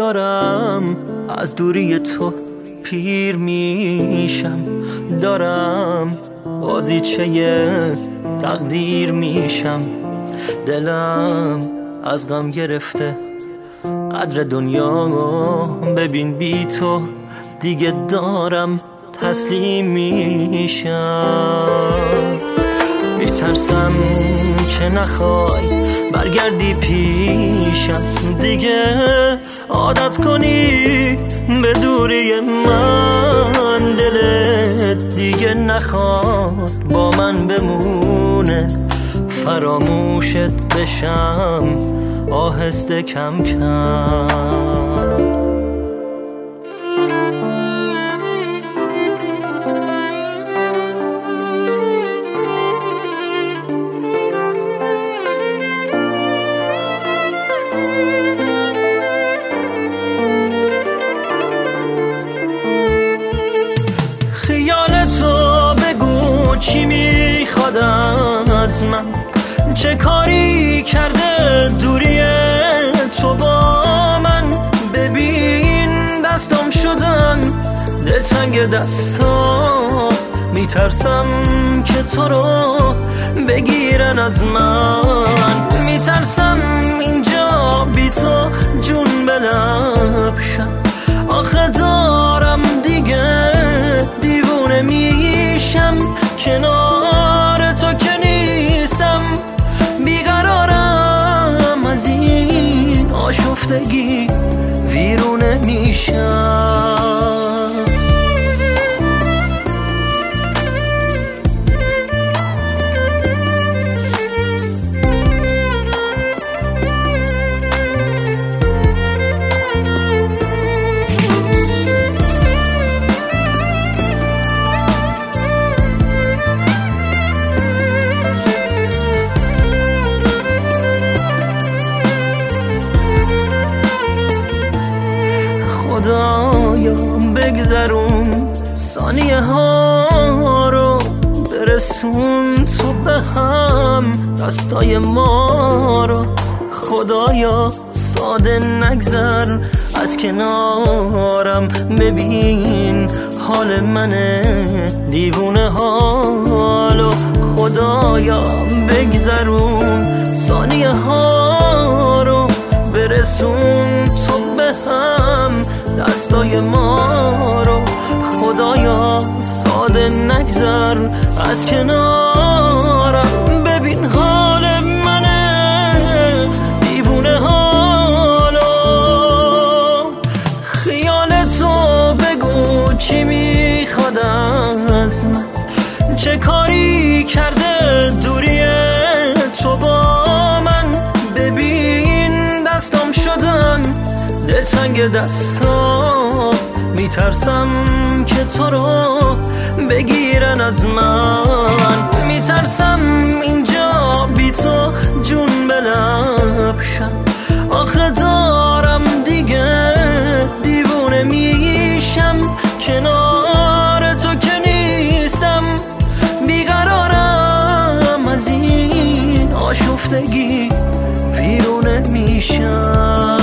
دارم از دوری تو پیر میشم، دارم بازیچه تقدیر میشم. دلم از غم گرفته قدر دنیا ببین، بی تو دیگه دارم تسلیم میشم. میترسم که نخوای برگردی پیشم، دیگه عادت کنی به دوری من. دلت دیگه نخواد با من بمونه، فراموشت بشم آهسته کم کم. چی میخوادم از من؟ چه کاری کرده دوری تو با من؟ ببین دستم شدن دلتنگ دستا، میترسم که تو رو بگیرن از من. میترسم اینجا بی تو جون به لب شم، آخه دارم دیگه دیوونه میشم. کنار تو که نیستم بیقرارم، از این آشفتگی ویرونه میشم. خدایا بگذرون ثانیه ها رو، برسون تو به هم دستای ما رو. خدایا ساده نگذر از کنارم، ببین حال منه دیوونه حالو. خدایا بگذرون ثانیه ها رو، برسون تو به هم دستای ما رو. خدایا ساده نگذر از کنارم، ببین حال منه دیوونه حالو. خیال تو بگو چی میخواد از من؟ چه کاری کرده دوری تو با من؟ ببین دستم شدن دلتنگ دستا، میترسم که تو رو بگیرن از من. میترسم اینجا بی تو جون به لب شم، آخه دارم دیگه دیوونه میشم. کنار تو که نیستم بیقرارم، از این آشفتگی ویرونه میشم.